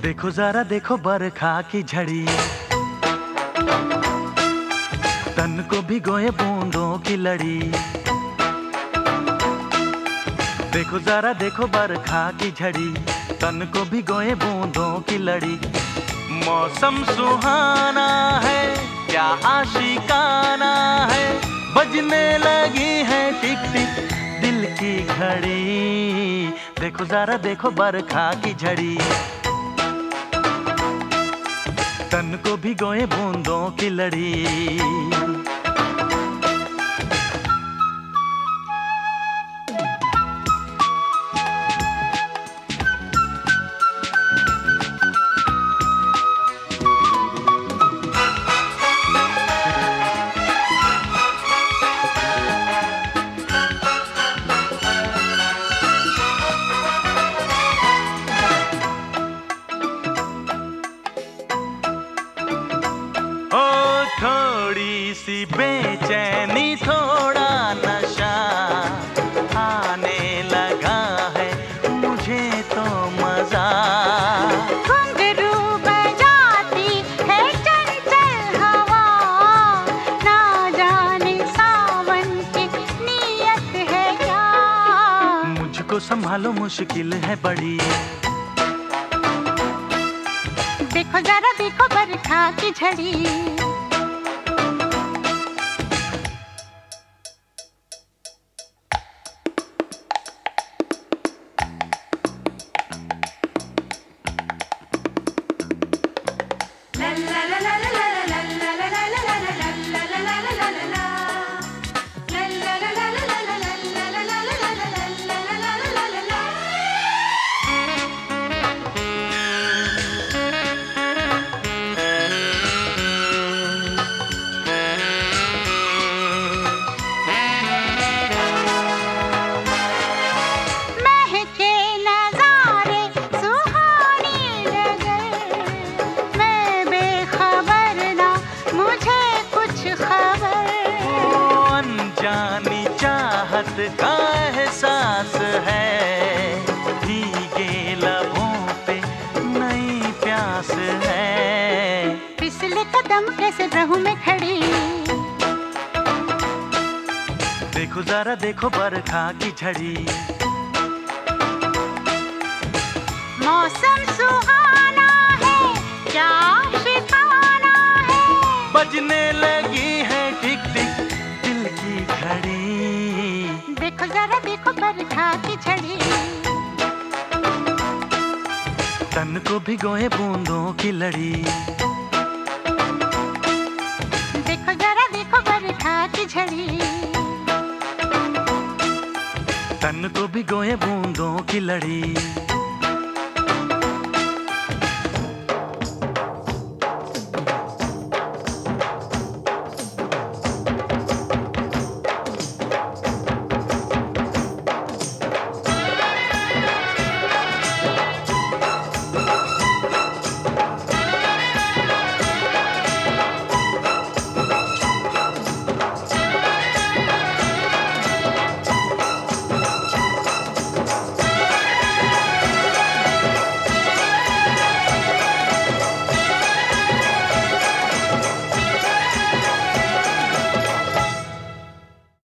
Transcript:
देखो जरा देखो बरखा की झड़ी, तन को भिगोए बूंदों की लड़ी। देखो जरा देखो बरखा की झड़ी, तन को भिगोए बूंदों की लड़ी। मौसम सुहाना है, क्या आशिकाना है, बजने लगी है टिक टिक दिल की घड़ी। देखो जरा देखो बरखा की झड़ी, तन को भिगोए बूंदों की लड़ी। थोड़ी सी बेचैनी थोड़ा नशा आने लगा है मुझे तो मजा। घुंघरू बजाती है चंचल हवा, ना जाने सावन की नीयत है क्या। मुझको संभालो मुश्किल है बड़ी, देखो जरा देखो बरखा की झड़ी। जानी चाहत का एहसास है, भीगे लबों पे नई प्यास है। फिसले कदम कैसे रहूं मैं खड़ी, देखो जरा देखो बरखा की झड़ी। मौसम सुहाना है, क्या शिकाना है, बजने लगी है टिक टिक दिल की घड़ी। देखो जरा देखो बरखा की झड़ी, तन को भिगोए बूंदों की लड़ी। देखो जरा देखो बरखा की झड़ी, तन को भिगोए बूंदों की लड़ी।